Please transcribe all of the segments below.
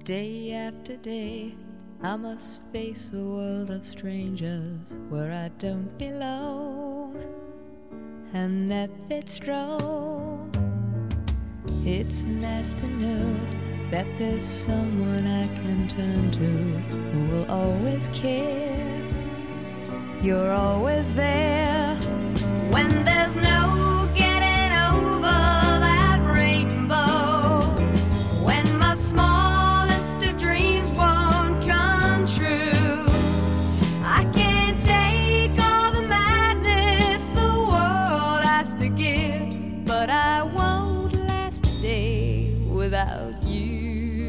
Day after day, I must face a world of strangers where I don't belong, and that it's wrong. It's nice to know that there's someone I can turn to who will always care. You're always there when there's no getting over that rainbow, when my smallest of dreams won't come true. I can't take all the madness the world has to give, but I won't last a day without you.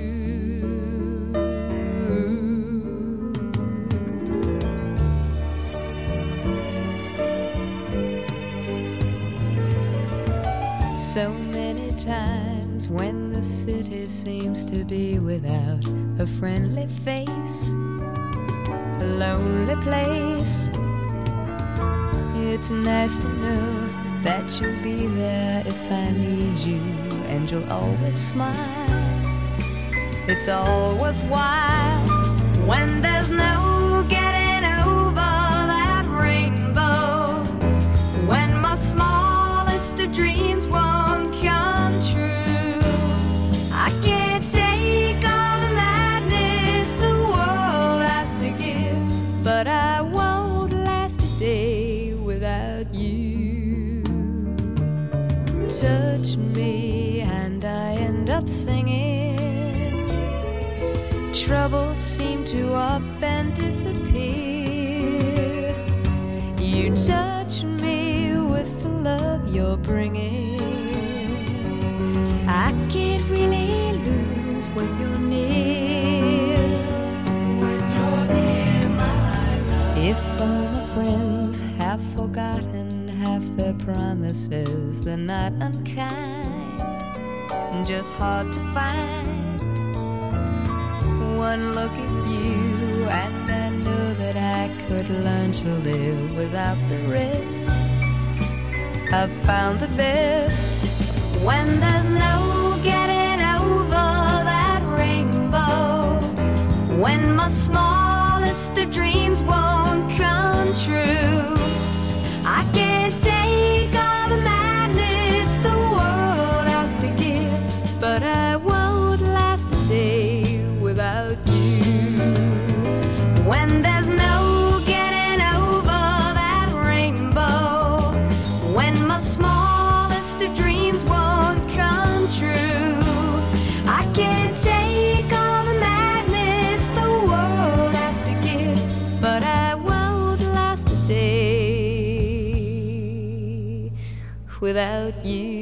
So many times when the city seems to be without a friendly face, a lonely place, it's nice to know that you'll be there if I need you, and you'll always smile. It's all worthwhile when there's no getting over that rainbow, when my smallest of dreams won't come true. I can't take all the madness the world has to give, but I won't last a day without you. Touch me and I end up singing. Troubles seem to up and disappear. You touch me with the love you're bringing. I can't really lose when you're near. When you're near, my love. If all my friends have forgotten half their promises, they're not unkind, just hard to find. One look at you and I know that I could learn to live without the rest. I've found the best when there's no getting over that rainbow, when my smallest of dreams won't come true. I can't take all the madness the world has to give, but I won't last a day without you. When there's no getting over that rainbow, when my smallest of dreams won't come true, I can't take all the madness the world has to give, but I won't last a day without you.